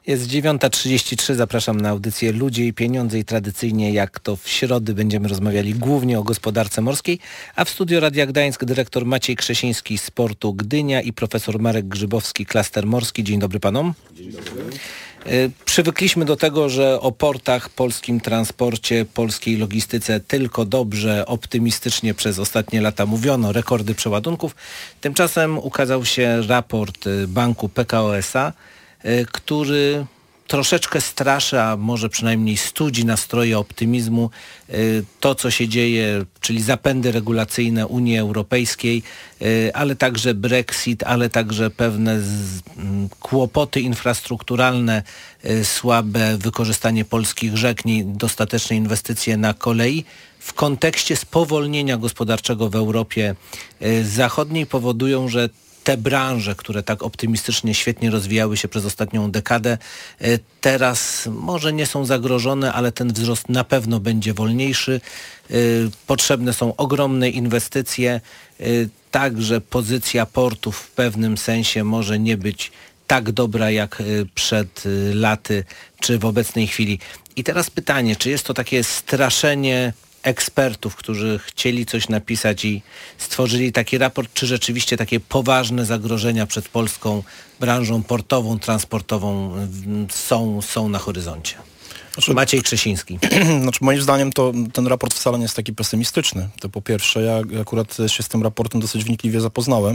Jest 9:33, zapraszam na audycję Ludzie i Pieniądze i tradycyjnie jak to w środy będziemy rozmawiali głównie o gospodarce morskiej, a w studio Radia Gdańsk dyrektor Maciej Krzesiński z Portu Gdynia i profesor Marek Grzybowski, klaster morski. Dzień dobry panom. Dzień dobry. Przywykliśmy do tego, że o portach, polskim transporcie, polskiej logistyce tylko dobrze, optymistycznie przez ostatnie lata mówiono, rekordy przeładunków. Tymczasem ukazał się raport banku PKO SA, który troszeczkę straszy, a może przynajmniej studzi nastroje optymizmu. To, co się dzieje, czyli zapędy regulacyjne Unii Europejskiej, ale także Brexit, ale także pewne kłopoty infrastrukturalne, słabe wykorzystanie polskich rzek, niedostateczne inwestycje na kolei w kontekście spowolnienia gospodarczego w Europie Zachodniej powodują, że te branże, które tak optymistycznie, świetnie rozwijały się przez ostatnią dekadę, teraz może nie są zagrożone, ale ten wzrost na pewno będzie wolniejszy. Potrzebne są ogromne inwestycje. Także pozycja portów w pewnym sensie może nie być tak dobra jak przed laty czy w obecnej chwili. I teraz pytanie, czy jest to takie straszenie ekspertów, którzy chcieli coś napisać i stworzyli taki raport, czy rzeczywiście takie poważne zagrożenia przed polską branżą portową, transportową są na horyzoncie? Maciej Krzesiński. Moim zdaniem to ten raport wcale nie jest taki pesymistyczny. To po pierwsze, ja akurat się z tym raportem dosyć wnikliwie zapoznałem.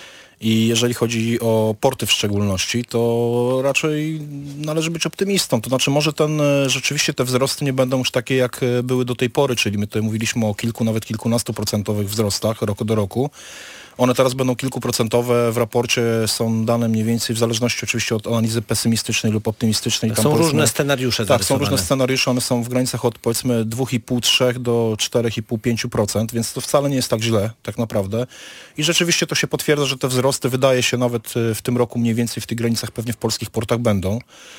I jeżeli chodzi o porty w szczególności, to raczej należy być optymistą. To znaczy może rzeczywiście te wzrosty nie będą już takie, jak były do tej pory, czyli my tutaj mówiliśmy o kilku, nawet kilkunastoprocentowych wzrostach roku do roku. One teraz będą kilkuprocentowe. W raporcie są dane mniej więcej w zależności oczywiście od analizy pesymistycznej lub optymistycznej. Są różne scenariusze zarysowane. Tak, są różne scenariusze. One są w granicach od powiedzmy 2,5-3 do 4,5-5%, więc to wcale nie jest tak źle tak naprawdę. I rzeczywiście to się potwierdza, że te wzrosty wydaje się nawet w tym roku mniej więcej w tych granicach pewnie w polskich portach będą.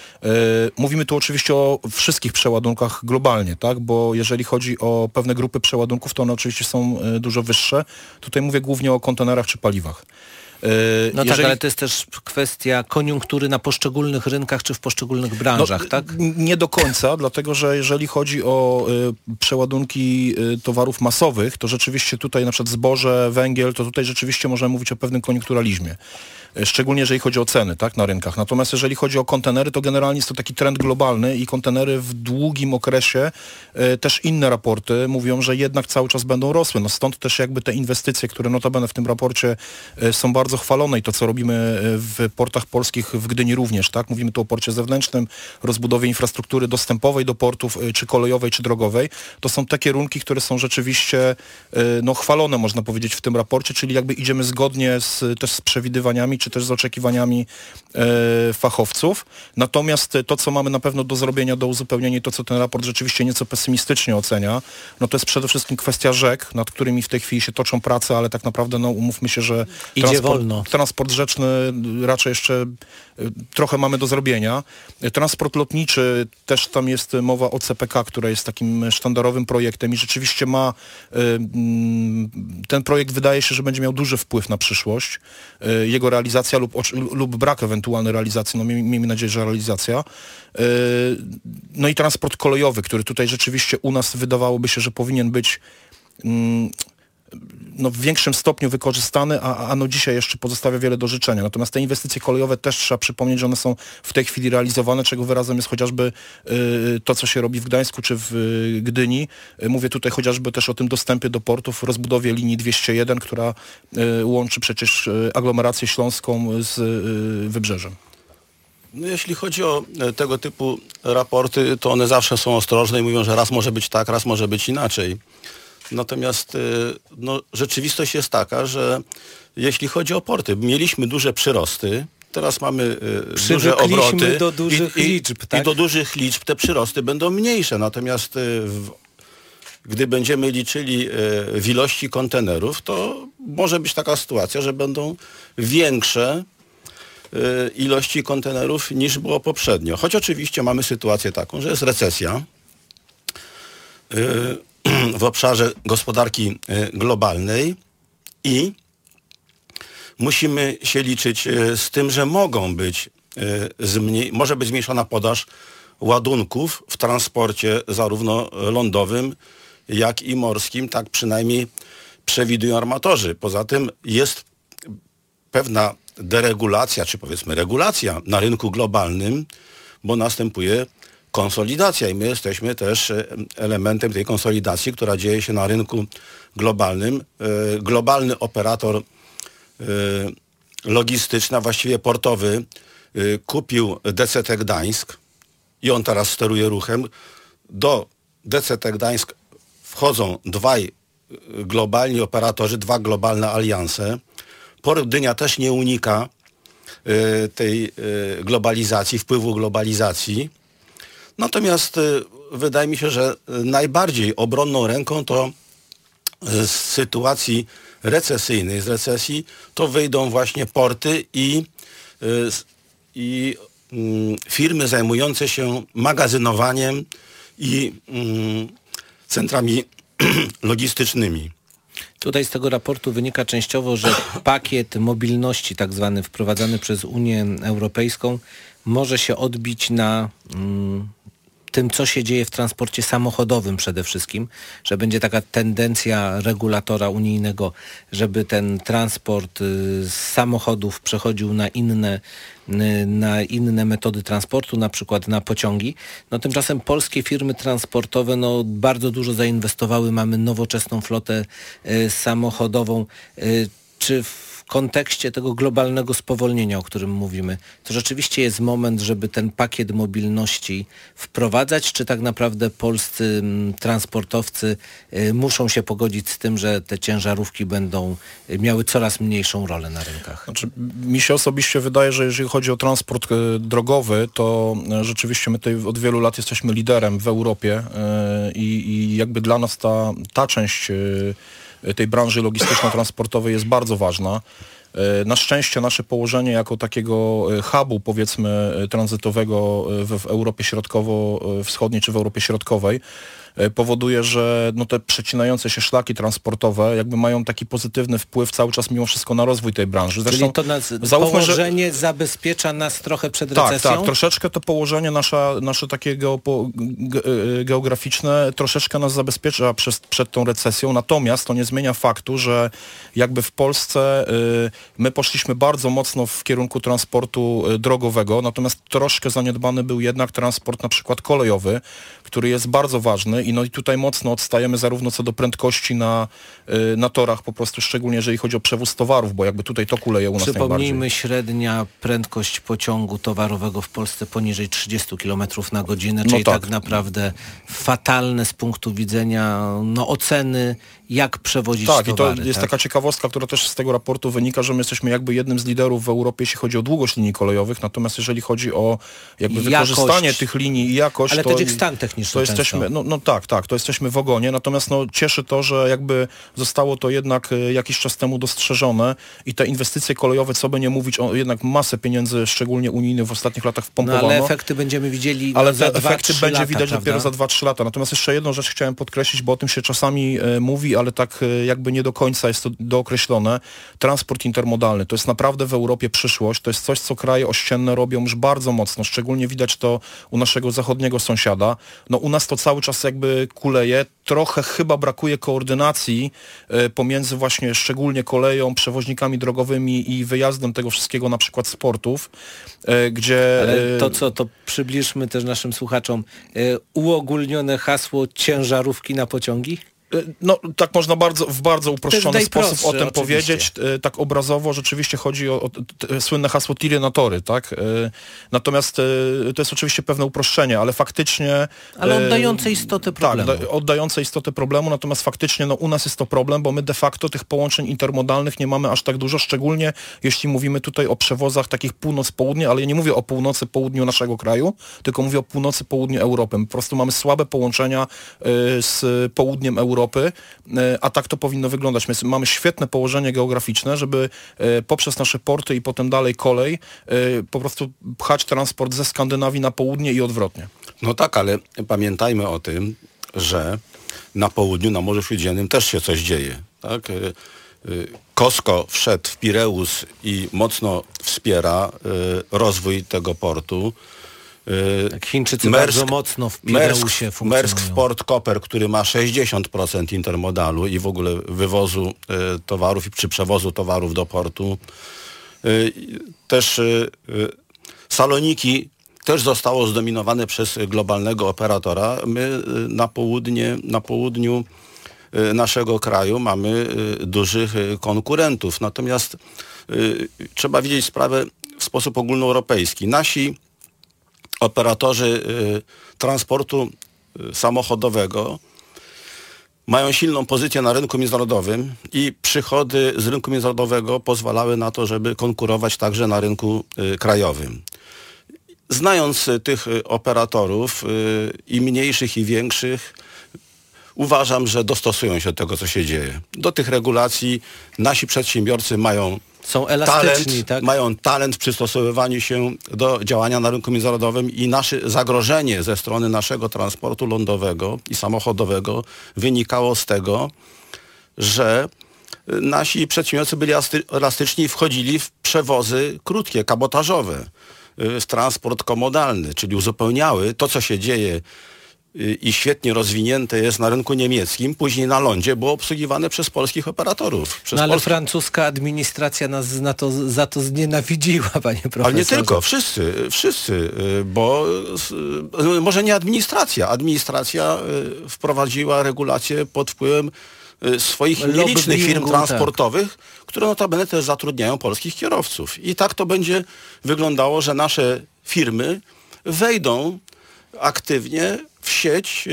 Mówimy tu oczywiście o wszystkich przeładunkach globalnie, tak? Bo jeżeli chodzi o pewne grupy przeładunków, to one oczywiście są dużo wyższe. Tutaj mówię głównie o kontenerach czy paliwach. Tak, ale to jest też kwestia koniunktury na poszczególnych rynkach czy w poszczególnych branżach, tak? Nie do końca, dlatego że jeżeli chodzi o przeładunki towarów masowych, to rzeczywiście tutaj na przykład zboże, węgiel, to tutaj rzeczywiście możemy mówić o pewnym koniunkturalizmie. Szczególnie jeżeli chodzi o ceny, tak, na rynkach. Natomiast jeżeli chodzi o kontenery, to generalnie jest to taki trend globalny i kontenery w długim okresie, też inne raporty mówią, że jednak cały czas będą rosły. No stąd też jakby te inwestycje, które notabene w tym raporcie są bardzo chwalone i to, co robimy w portach polskich w Gdyni również, tak. Mówimy tu o porcie zewnętrznym, rozbudowie infrastruktury dostępowej do portów, czy kolejowej, czy drogowej. To są te kierunki, które są rzeczywiście chwalone, można powiedzieć, w tym raporcie, czyli jakby idziemy zgodnie też z przewidywaniami, czy też z oczekiwaniami fachowców. Natomiast to, co mamy na pewno do zrobienia, do uzupełnienia i to, co ten raport rzeczywiście nieco pesymistycznie ocenia, no to jest przede wszystkim kwestia rzek, nad którymi w tej chwili się toczą prace, ale tak naprawdę umówmy się, że transport rzeczny raczej jeszcze trochę mamy do zrobienia. Transport lotniczy, też tam jest mowa o CPK, która jest takim sztandarowym projektem i rzeczywiście ten projekt wydaje się, że będzie miał duży wpływ na przyszłość. Jego realizacja lub brak ewentualnej realizacji, no miejmy nadzieję, że realizacja. No i transport kolejowy, który tutaj rzeczywiście u nas wydawałoby się, że powinien być w większym stopniu wykorzystany, a dzisiaj jeszcze pozostawia wiele do życzenia. Natomiast te inwestycje kolejowe też trzeba przypomnieć, że one są w tej chwili realizowane, czego wyrazem jest chociażby to, co się robi w Gdańsku czy w Gdyni. Mówię tutaj chociażby też o tym dostępie do portów, rozbudowie linii 201, która łączy przecież aglomerację śląską z Wybrzeżem. No, jeśli chodzi o tego typu raporty, to one zawsze są ostrożne i mówią, że raz może być tak, raz może być inaczej. Natomiast rzeczywistość jest taka, że jeśli chodzi o porty, mieliśmy duże przyrosty, teraz mamy duże obroty do dużych liczb, tak? I do dużych liczb te przyrosty będą mniejsze. Natomiast gdy będziemy liczyli w ilości kontenerów, to może być taka sytuacja, że będą większe ilości kontenerów niż było poprzednio. Choć oczywiście mamy sytuację taką, że jest recesja w obszarze gospodarki globalnej i musimy się liczyć z tym, że mogą być może być zmniejszona podaż ładunków w transporcie zarówno lądowym, jak i morskim, tak przynajmniej przewidują armatorzy. Poza tym jest pewna deregulacja, czy powiedzmy regulacja na rynku globalnym, bo następuje konsolidacja i my jesteśmy też elementem tej konsolidacji, która dzieje się na rynku globalnym. Globalny operator logistyczny, a właściwie portowy, kupił DCT Gdańsk i on teraz steruje ruchem. Do DCT Gdańsk wchodzą dwaj globalni operatorzy, dwa globalne alianse. Port Gdynia też nie unika tej globalizacji, wpływu globalizacji. Natomiast wydaje mi się, że najbardziej obronną ręką to z sytuacji recesyjnej, z recesji, to wyjdą właśnie porty i firmy zajmujące się magazynowaniem i centrami logistycznymi. Tutaj z tego raportu wynika częściowo, że pakiet mobilności tak zwany wprowadzany przez Unię Europejską może się odbić na tym, co się dzieje w transporcie samochodowym przede wszystkim, że będzie taka tendencja regulatora unijnego, żeby ten transport z samochodów przechodził na inne metody transportu, na przykład na pociągi. No tymczasem polskie firmy transportowe bardzo dużo zainwestowały, mamy nowoczesną flotę samochodową. Czy w kontekście tego globalnego spowolnienia, o którym mówimy, to rzeczywiście jest moment, żeby ten pakiet mobilności wprowadzać, czy tak naprawdę polscy transportowcy muszą się pogodzić z tym, że te ciężarówki będą miały coraz mniejszą rolę na rynkach? Znaczy, mi się osobiście wydaje, że jeżeli chodzi o transport drogowy, to rzeczywiście my tutaj od wielu lat jesteśmy liderem w Europie i jakby dla nas ta część tej branży logistyczno-transportowej jest bardzo ważna. Na szczęście nasze położenie jako takiego hubu, powiedzmy, tranzytowego w Europie Środkowo-Wschodniej czy w Europie Środkowej powoduje, że te przecinające się szlaki transportowe jakby mają taki pozytywny wpływ cały czas mimo wszystko na rozwój tej branży. Zresztą, czyli to położenie zabezpiecza nas trochę przed recesją? Tak, troszeczkę to położenie nasze takie geograficzne troszeczkę nas zabezpiecza przed tą recesją, natomiast to nie zmienia faktu, że jakby w Polsce my poszliśmy bardzo mocno w kierunku transportu drogowego, natomiast troszkę zaniedbany był jednak transport na przykład kolejowy, który jest bardzo ważny i tutaj mocno odstajemy zarówno co do prędkości na torach, po prostu szczególnie jeżeli chodzi o przewóz towarów, bo jakby tutaj to kuleje u nas najbardziej. Przypomnijmy, średnia prędkość pociągu towarowego w Polsce poniżej 30 km na godzinę, czyli tak naprawdę fatalne z punktu widzenia oceny, jak przewozić towary. Tak, i to jest taka ciekawostka, która też z tego raportu wynika, że my jesteśmy jakby jednym z liderów w Europie, jeśli chodzi o długość linii kolejowych, natomiast jeżeli chodzi o jakby wykorzystanie tych linii i jakość, ale też ich stan techniczny to jesteśmy, to jesteśmy w ogonie, natomiast cieszy to, że jakby zostało to jednak jakiś czas temu dostrzeżone i te inwestycje kolejowe, co by nie mówić, jednak masę pieniędzy, szczególnie unijnych w ostatnich latach wpompowano. Ale efekty będziemy widzieli za 2-3 lata, widzieć dopiero za 2-3 lata. Natomiast jeszcze jedną rzecz chciałem podkreślić, bo o tym się czasami mówi, ale tak jakby nie do końca jest to dookreślone. Transport intermodalny to jest naprawdę w Europie przyszłość. To jest coś, co kraje ościenne robią już bardzo mocno. Szczególnie widać to u naszego zachodniego sąsiada. U nas to cały czas jakby kuleje. Trochę chyba brakuje koordynacji pomiędzy właśnie szczególnie koleją, przewoźnikami drogowymi i wyjazdem tego wszystkiego na przykład z portów, gdzie... Ale to przybliżmy też naszym słuchaczom. Uogólnione hasło ciężarówki na pociągi? Tak można w bardzo uproszczony sposób o tym powiedzieć. Tak obrazowo rzeczywiście chodzi o słynne hasło tiry na tory, tak? Natomiast to jest oczywiście pewne uproszczenie, ale faktycznie... Ale oddające istotę problemu. Tak, oddające istotę problemu, natomiast faktycznie u nas jest to problem, bo my de facto tych połączeń intermodalnych nie mamy aż tak dużo, szczególnie jeśli mówimy tutaj o przewozach takich północ-południe, ale ja nie mówię o północy-południu naszego kraju, tylko mówię o północy-południu Europy. Po prostu mamy słabe połączenia z południem Europy, a tak to powinno wyglądać. My mamy świetne położenie geograficzne, żeby poprzez nasze porty i potem dalej kolej po prostu pchać transport ze Skandynawii na południe i odwrotnie. Tak, ale pamiętajmy o tym, że na południu, na Morzu Śródziemnym też się coś dzieje. Tak? COSCO wszedł w Pireus i mocno wspiera rozwój tego portu. Tak, Chińczycy bardzo mocno w Pireusie funkcjonują. Maersk Port Koper, który ma 60% intermodalu i w ogóle wywozu towarów czy przewozu towarów do portu. Też Saloniki też zostało zdominowane przez globalnego operatora. My na południu naszego kraju mamy dużych konkurentów. Natomiast trzeba widzieć sprawę w sposób ogólnoeuropejski. Nasi operatorzy transportu samochodowego mają silną pozycję na rynku międzynarodowym i przychody z rynku międzynarodowego pozwalały na to, żeby konkurować także na rynku krajowym. Znając tych operatorów i mniejszych i większych, uważam, że dostosują się do tego, co się dzieje. Do tych regulacji nasi przedsiębiorcy są elastyczni, tak? Mają talent w przystosowywaniu się do działania na rynku międzynarodowym i nasze zagrożenie ze strony naszego transportu lądowego i samochodowego wynikało z tego, że nasi przedsiębiorcy byli elastyczni i wchodzili w przewozy krótkie, kabotażowe, w transport komodalny, czyli uzupełniały to, co się dzieje i świetnie rozwinięte jest na rynku niemieckim, później na lądzie było obsługiwane przez polskich operatorów. Ale francuska administracja nas za to znienawidziła, panie profesorze. Ale nie tylko, wszyscy, bo może nie administracja. Administracja wprowadziła regulacje pod wpływem swoich nielicznych firm transportowych, które notabene też zatrudniają polskich kierowców. I tak to będzie wyglądało, że nasze firmy wejdą aktywnie w sieć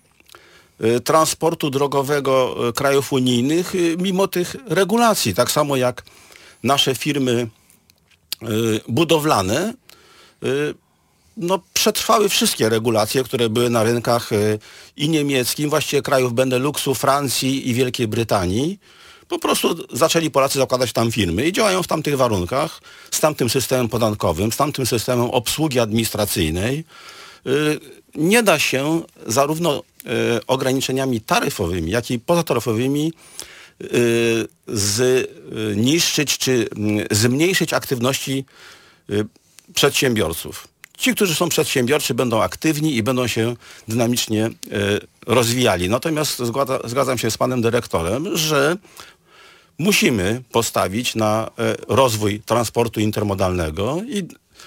transportu drogowego krajów unijnych mimo tych regulacji. Tak samo jak nasze firmy budowlane przetrwały wszystkie regulacje, które były na rynkach i niemieckim, właściwie krajów Beneluxu, Francji i Wielkiej Brytanii. Po prostu zaczęli Polacy zakładać tam firmy i działają w tamtych warunkach, z tamtym systemem podatkowym, z tamtym systemem obsługi administracyjnej. Nie da się zarówno ograniczeniami taryfowymi, jak i pozataryfowymi zniszczyć czy zmniejszyć aktywności przedsiębiorców. Ci, którzy są przedsiębiorczy, będą aktywni i będą się dynamicznie rozwijali. Natomiast zgadzam się z panem dyrektorem, że musimy postawić na rozwój transportu intermodalnego i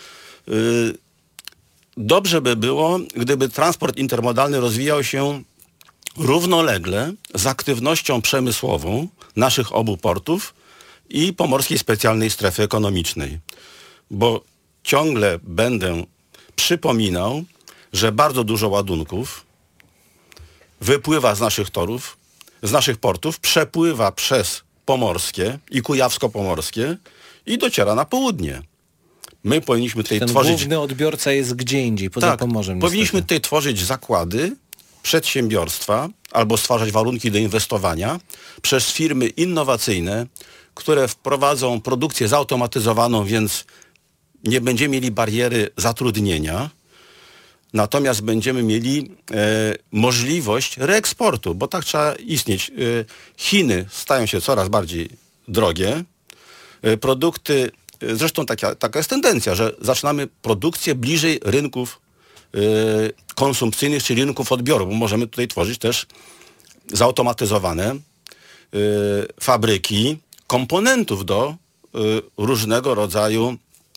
dobrze by było, gdyby transport intermodalny rozwijał się równolegle z aktywnością przemysłową naszych obu portów i Pomorskiej Specjalnej Strefy Ekonomicznej. Bo ciągle będę przypominał, że bardzo dużo ładunków wypływa z naszych torów, z naszych portów, przepływa przez Pomorskie i Kujawsko-Pomorskie i dociera na południe. My powinniśmy tutaj tworzyć... główny odbiorca jest gdzie indziej, poza Pomorzem. Powinniśmy tutaj tworzyć zakłady, przedsiębiorstwa albo stwarzać warunki do inwestowania przez firmy innowacyjne, które wprowadzą produkcję zautomatyzowaną, więc nie będziemy mieli bariery zatrudnienia, natomiast będziemy mieli możliwość reeksportu, bo tak trzeba istnieć. Chiny stają się coraz bardziej drogie. Produkty, zresztą taka jest tendencja, że zaczynamy produkcję bliżej rynków konsumpcyjnych, czyli rynków odbioru, bo możemy tutaj tworzyć też zautomatyzowane fabryki komponentów do różnego rodzaju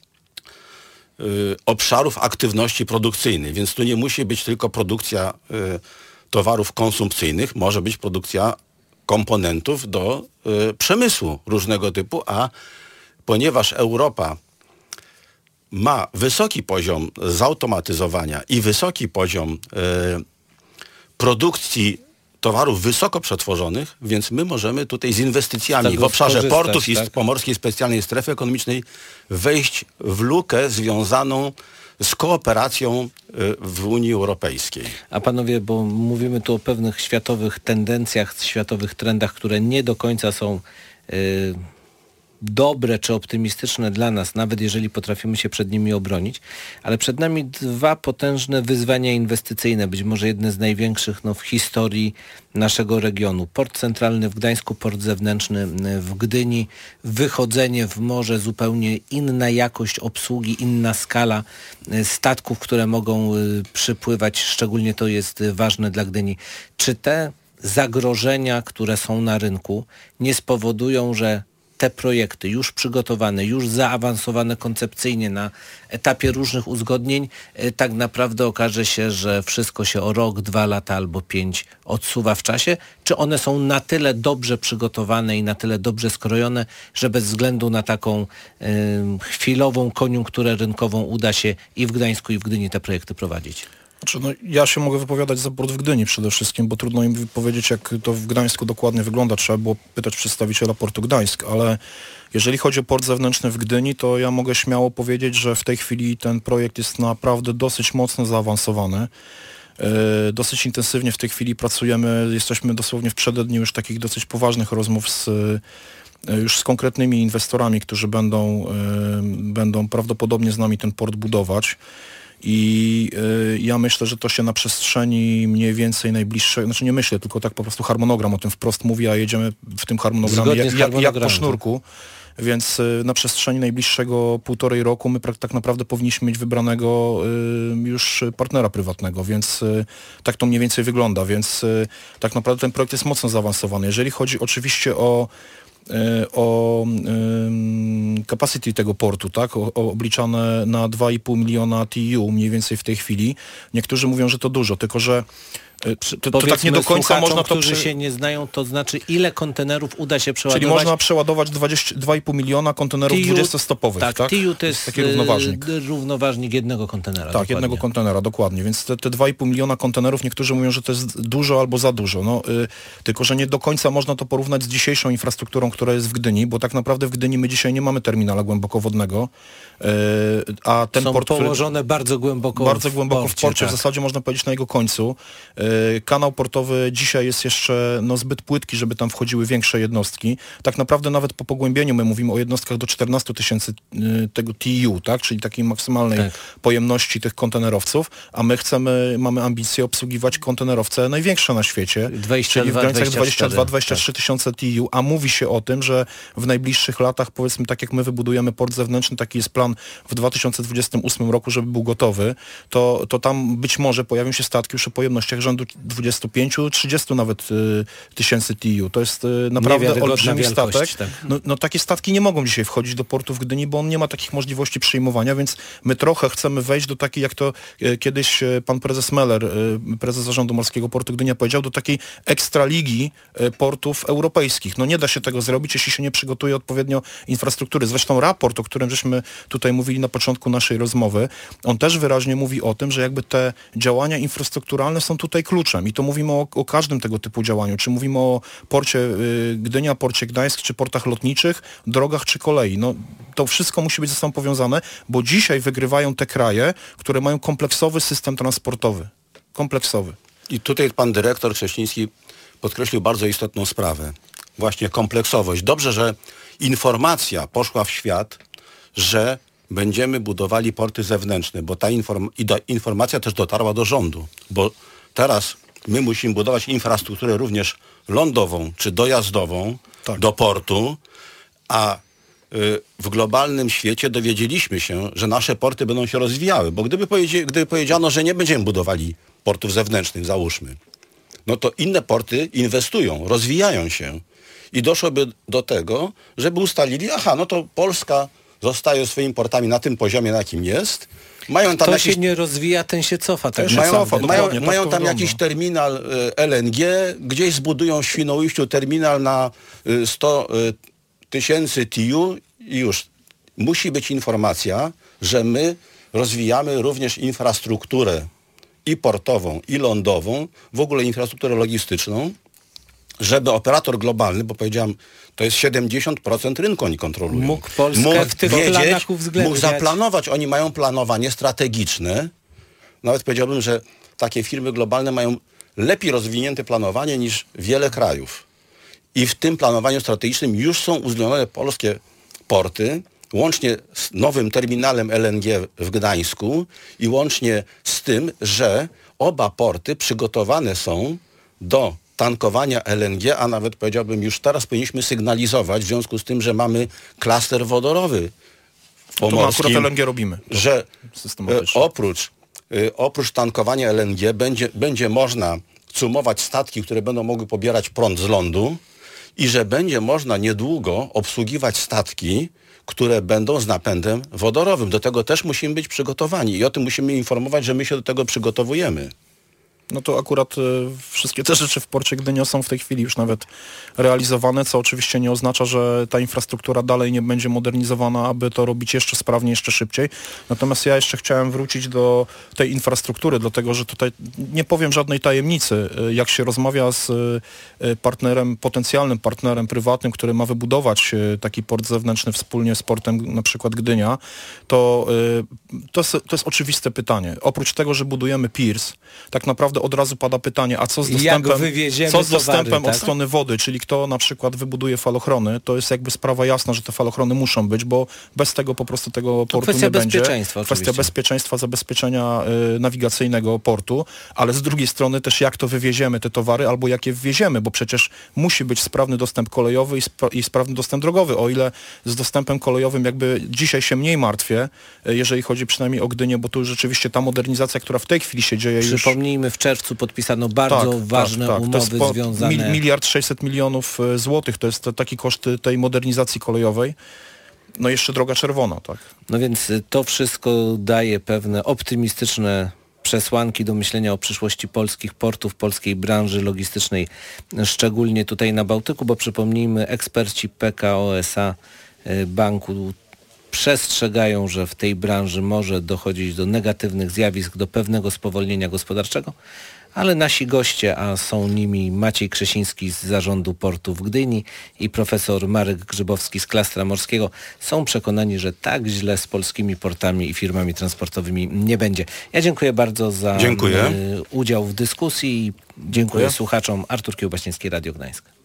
obszarów aktywności produkcyjnej, więc tu nie musi być tylko produkcja towarów konsumpcyjnych, może być produkcja komponentów do przemysłu różnego typu, a ponieważ Europa ma wysoki poziom zautomatyzowania i wysoki poziom produkcji towarów wysoko przetworzonych, więc my możemy tutaj z inwestycjami w obszarze portów i Pomorskiej Specjalnej Strefy Ekonomicznej wejść w lukę związaną z kooperacją w Unii Europejskiej. A panowie, bo mówimy tu o pewnych światowych tendencjach, światowych trendach, które nie do końca są dobre czy optymistyczne dla nas, nawet jeżeli potrafimy się przed nimi obronić, ale przed nami dwa potężne wyzwania inwestycyjne, być może jedne z największych w historii naszego regionu. Port centralny w Gdańsku, port zewnętrzny w Gdyni, wychodzenie w morze, zupełnie inna jakość obsługi, inna skala statków, które mogą przypływać, szczególnie to jest ważne dla Gdyni. Czy te zagrożenia, które są na rynku, nie spowodują, że te projekty już przygotowane, już zaawansowane koncepcyjnie na etapie różnych uzgodnień, tak naprawdę okaże się, że wszystko się o rok, 2 lata albo 5 odsuwa w czasie? Czy one są na tyle dobrze przygotowane i na tyle dobrze skrojone, że bez względu na taką chwilową koniunkturę rynkową uda się i w Gdańsku, i w Gdyni te projekty prowadzić? Ja się mogę wypowiadać za port w Gdyni przede wszystkim, bo trudno im powiedzieć, jak to w Gdańsku dokładnie wygląda. Trzeba było pytać przedstawiciela portu Gdańsk, ale jeżeli chodzi o port zewnętrzny w Gdyni, to ja mogę śmiało powiedzieć, że w tej chwili ten projekt jest naprawdę dosyć mocno zaawansowany. Dosyć intensywnie w tej chwili pracujemy, jesteśmy dosłownie w przededniu już takich dosyć poważnych rozmów już z konkretnymi inwestorami, którzy będą prawdopodobnie z nami ten port budować. I ja myślę, że to się na przestrzeni mniej więcej najbliższej, znaczy nie myślę, tylko tak po prostu harmonogram o tym wprost mówi, a jedziemy w tym harmonogramie jak po sznurku. Więc na przestrzeni najbliższego 1,5 roku my tak naprawdę powinniśmy mieć wybranego już partnera prywatnego, więc tak to mniej więcej wygląda, więc tak naprawdę ten projekt jest mocno zaawansowany. Jeżeli chodzi oczywiście o capacity tego portu, tak, obliczane na 2,5 miliona TEU mniej więcej w tej chwili. Niektórzy mówią, że to dużo, tylko że to tak nie do końca można to... którzy się nie znają, to znaczy ile kontenerów uda się przeładować? Czyli można przeładować 2,5 miliona kontenerów 20-stopowych, tak? TEU to jest taki równoważnik jednego kontenera. Tak, dokładnie. jednego kontenera, dokładnie. Więc te 2,5 miliona kontenerów, niektórzy mówią, że to jest dużo albo za dużo. Tylko że nie do końca można to porównać z dzisiejszą infrastrukturą, która jest w Gdyni, bo tak naprawdę w Gdyni my dzisiaj nie mamy terminala głębokowodnego, a ten są port położone bardzo głęboko w porcie, tak. W zasadzie można powiedzieć na jego końcu. Kanał portowy dzisiaj jest jeszcze zbyt płytki, żeby tam wchodziły większe jednostki. Tak naprawdę nawet po pogłębieniu my mówimy o jednostkach do 14 000 tego TEU, tak? Czyli takiej maksymalnej pojemności tych kontenerowców, a my mamy ambicje obsługiwać kontenerowce największe na świecie, czyli w granicach 22-23 tysiące TEU, a mówi się o tym, że w najbliższych latach, powiedzmy tak jak my wybudujemy port zewnętrzny, taki jest plan w 2028 roku, żeby był gotowy, to tam być może pojawią się statki już o pojemnościach rzędu 25-30 nawet tysięcy TEU. To jest naprawdę olbrzymi statek. Tak. Takie statki nie mogą dzisiaj wchodzić do portu w Gdyni, bo on nie ma takich możliwości przyjmowania, więc my trochę chcemy wejść do takiej, jak to kiedyś pan prezes Meller, prezes Zarządu Morskiego Portu Gdynia powiedział, do takiej ekstraligi portów europejskich. Nie da się tego zrobić, jeśli się nie przygotuje odpowiednio infrastruktury. Zresztą raport, o którym żeśmy tutaj mówili na początku naszej rozmowy, on też wyraźnie mówi o tym, że jakby te działania infrastrukturalne są tutaj kluczem i to mówimy o każdym tego typu działaniu, czy mówimy o porcie Gdynia, porcie Gdańsk, czy portach lotniczych, drogach czy kolei. To wszystko musi być ze sobą powiązane, bo dzisiaj wygrywają te kraje, które mają kompleksowy system transportowy. Kompleksowy. I tutaj pan dyrektor Cześliński podkreślił bardzo istotną sprawę. Właśnie kompleksowość. Dobrze, że informacja poszła w świat, że będziemy budowali porty zewnętrzne, bo ta informacja też dotarła do rządu, bo teraz my musimy budować infrastrukturę również lądową czy dojazdową do portu, a w globalnym świecie dowiedzieliśmy się, że nasze porty będą się rozwijały, bo gdyby powiedziano, że nie będziemy budowali portów zewnętrznych, załóżmy, to inne porty inwestują, rozwijają się i doszłoby do tego, żeby ustalili, to Polska zostaje swoimi portami na tym poziomie, na jakim jest. Się nie rozwija, ten się cofa. Tak mają tam jakiś terminal LNG, gdzieś zbudują w Świnoujściu terminal na 100 tysięcy TEU i już. Musi być informacja, że my rozwijamy również infrastrukturę i portową, i lądową, w ogóle infrastrukturę logistyczną, żeby operator globalny, bo powiedziałem, to jest 70% rynku oni kontrolują. Mógł Polskę w tych planach uwzględniać. Mógł zaplanować. Oni mają planowanie strategiczne. Nawet powiedziałbym, że takie firmy globalne mają lepiej rozwinięte planowanie niż wiele krajów. I w tym planowaniu strategicznym już są uwzględnione polskie porty, łącznie z nowym terminalem LNG w Gdańsku i łącznie z tym, że oba porty przygotowane są do tankowania LNG, a nawet powiedziałbym już teraz powinniśmy sygnalizować w związku z tym, że mamy klaster wodorowy pomorskim, to akurat LNG robimy. Że oprócz tankowania LNG będzie można cumować statki, które będą mogły pobierać prąd z lądu i że będzie można niedługo obsługiwać statki, które będą z napędem wodorowym. Do tego też musimy być przygotowani i o tym musimy informować, że my się do tego przygotowujemy. No to akurat wszystkie te rzeczy w porcie Gdynia są w tej chwili już nawet realizowane, co oczywiście nie oznacza, że ta infrastruktura dalej nie będzie modernizowana, aby to robić jeszcze sprawniej, jeszcze szybciej. Natomiast ja jeszcze chciałem wrócić do tej infrastruktury, dlatego że tutaj nie powiem żadnej tajemnicy. Jak się rozmawia z partnerem, potencjalnym partnerem prywatnym, który ma wybudować taki port zewnętrzny wspólnie z portem na przykład Gdynia, to jest oczywiste pytanie. Oprócz tego, że budujemy piers, tak naprawdę od razu pada pytanie, a co z dostępem od strony wody, czyli kto na przykład wybuduje falochrony, to jest jakby sprawa jasna, że te falochrony muszą być, bo bez tego po prostu tego portu nie będzie. Kwestia bezpieczeństwa, zabezpieczenia nawigacyjnego portu, ale z drugiej strony też jak to wywieziemy te towary, albo jak je wwieziemy, bo przecież musi być sprawny dostęp kolejowy i sprawny dostęp drogowy, o ile z dostępem kolejowym jakby dzisiaj się mniej martwię, jeżeli chodzi przynajmniej o Gdynię, bo tu już rzeczywiście ta modernizacja, która w tej chwili się dzieje Przypomnijmy, w czerwcu podpisano bardzo ważne umowy związane... 1 600 000 000 złotych to jest taki koszt tej modernizacji kolejowej. No jeszcze droga czerwona, tak. No więc to wszystko daje pewne optymistyczne przesłanki do myślenia o przyszłości polskich portów, polskiej branży logistycznej, szczególnie tutaj na Bałtyku, bo przypomnijmy, eksperci PKO SA banku przestrzegają, że w tej branży może dochodzić do negatywnych zjawisk, do pewnego spowolnienia gospodarczego, ale nasi goście, a są nimi Maciej Krzesiński z Zarządu Portu w Gdyni i profesor Marek Grzybowski z Klastra Morskiego, są przekonani, że tak źle z polskimi portami i firmami transportowymi nie będzie. Ja dziękuję bardzo za udział w dyskusji i dziękuję słuchaczom. Artur Kiełbasiński, Radio Gdańsk.